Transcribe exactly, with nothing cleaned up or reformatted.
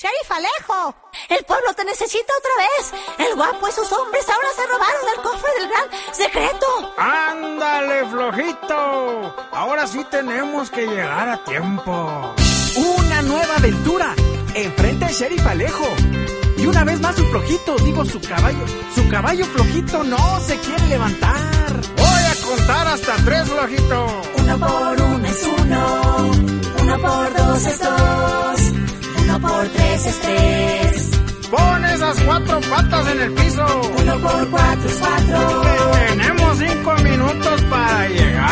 ¡Sheriff Alejo! ¡El pueblo te necesita otra vez! ¡El guapo y sus hombres ahora se robaron el cofre del gran secreto! ¡Ándale, flojito! Ahora sí tenemos que llegar a tiempo. ¡Una nueva aventura! Enfrente al Sheriff Alejo. Y una vez más su flojito, digo su caballo. Su caballo flojito no se quiere levantar. Voy a contar hasta tres, flojito. Uno por uno es uno. Uno por dos es dos. Uno por tres es tres. Pon esas cuatro patas en el piso. Uno por cuatro es cuatro. Tenemos cinco minutos para llegar.